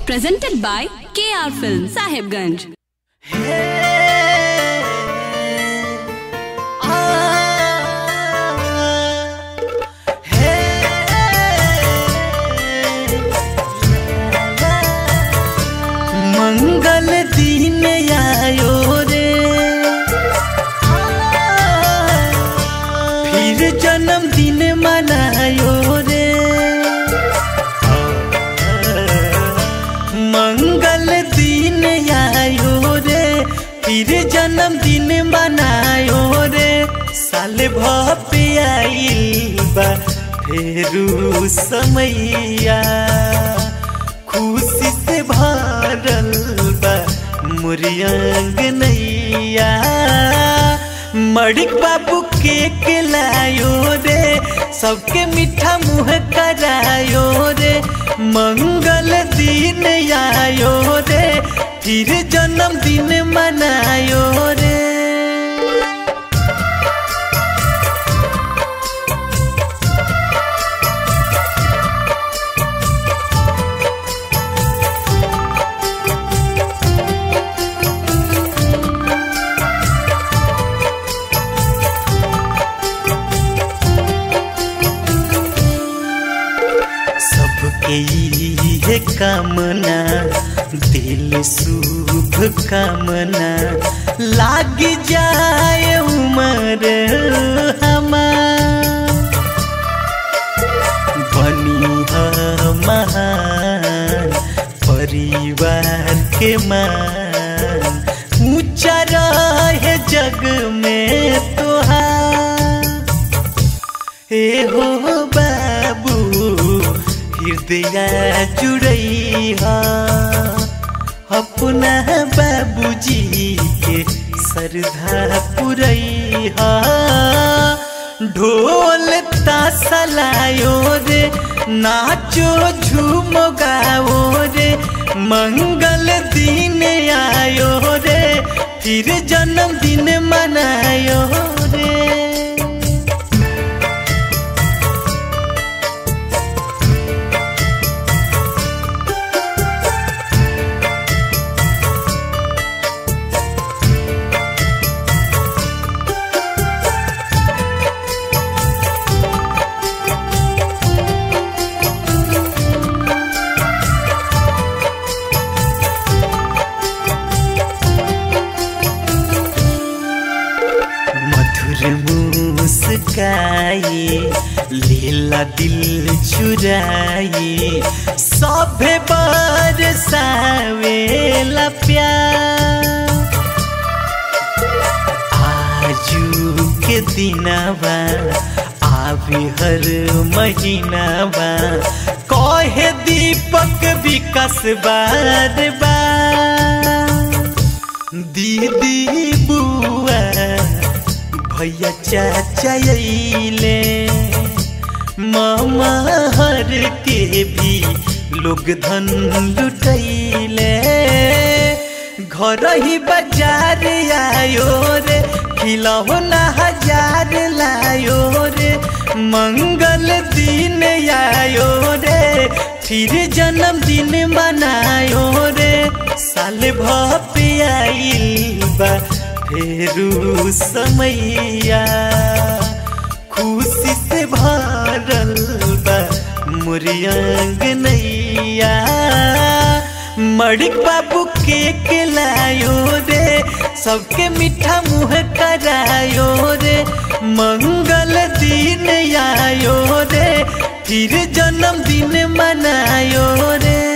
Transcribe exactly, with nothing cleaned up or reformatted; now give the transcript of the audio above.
presented by K R Film, Sahibganj. मंगल दिन आयो रे, फिर जन्मदिन मनायो रे। मंगल दिन आयो रे, फिर जन्मदिन मनायो रे। साल भपे आइल बा फेरू समैया, खुशी से भरल बा मुरियांग नैया। मड़िक बाबू केक लायो रे, सबके मीठा मुँह करायो रे। मंगल दिन आयो रे, फिर जन्मदिन मनायो रे। ये कामना दिल शुभ कामना, लाग जाए उमर हमार। बनी महान परिवार के मान, ऊंचा रहे जग में तोहार। ए हो बाबू हृदय जुड़ई हा, अपना बाबूजी के श्रद्धा पुरई हा। ढोल ताशा लायो रे, नाचो झूमो गाओ रे। मंगल दिन आयो रे, फिर जन्मदिन मनायो रे। मुस्काई लीला दिल चुराई, सभे बरसावेला प्यार। आजू के दिनवा आवी हर महीनावा, कहे दीपक विकास बार बार। दीदी बुआ भैया चाचा अइले, मामा हर के भी लोग धन लुटैले। घर ही बाजार आयो रे, खिलौना हजार लायो रे। मंगल दिन आयो रे, फिर जन्मदिन मनायो रे। साल भपे आइल बा फेरू समैया, खुशी से भरल बा मुरियांग नैया। मड़िक बाबू केक लायो रे, सबके मीठा मुँह करायो रे। मंगल दिन आयो रे, फिर जन्मदिन मनायो रे।